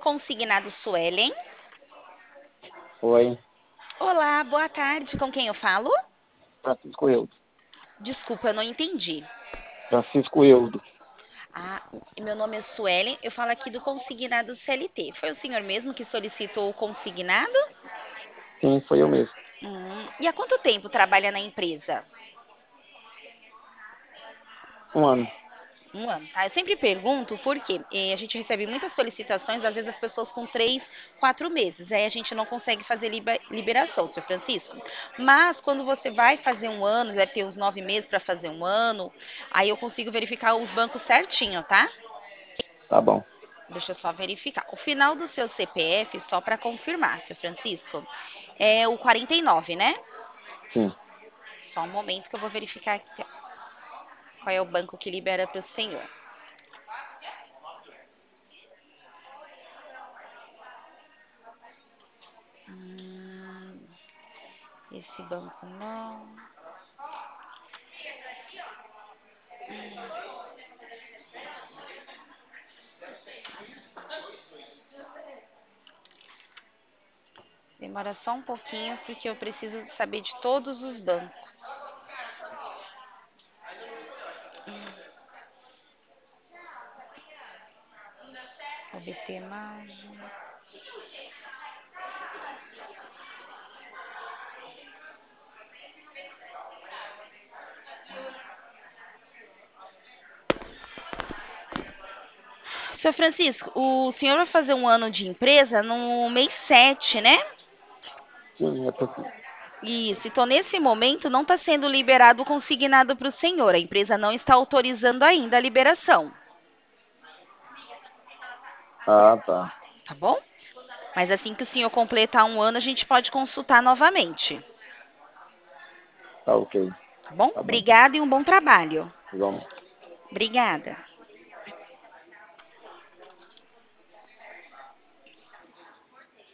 Consignado Suelen. Oi, Olá, boa tarde. Com quem eu falo? Francisco Eudo. Desculpa, eu não entendi. Francisco Eudo. Ah, meu nome é Suelen. Eu falo aqui do Consignado CLT. Foi o senhor mesmo que solicitou o consignado? Sim, foi eu mesmo. E há quanto tempo trabalha na empresa? Um ano. Um ano, tá? Eu sempre pergunto porque a gente recebe muitas solicitações, às vezes as pessoas com 3, 4 meses, aí a gente não consegue fazer liberação, seu Francisco. Mas quando você vai fazer um ano, deve ter uns 9 meses para fazer um ano, aí eu consigo verificar os bancos certinho, tá? Tá bom. Deixa eu só verificar. O final do seu CPF, só para confirmar, seu Francisco, é o 49, né? Sim, Só um momento que eu vou verificar aqui qual é o banco que libera para o senhor. Hum, esse banco não. Demora só um pouquinho porque eu preciso saber de todos os bancos. OBT Margem. Seu Francisco, o senhor vai fazer um ano de empresa no mês 7, né? sim, é possível. Isso, então nesse momento não está sendo liberado o consignado para o senhor. A empresa não está autorizando ainda a liberação, Ah, tá. tá bom? Mas assim que o senhor completar um ano, a gente pode consultar novamente, Tá ok. tá bom? Tá bom, então. Obrigada e um bom trabalho. Igualmente. Obrigada.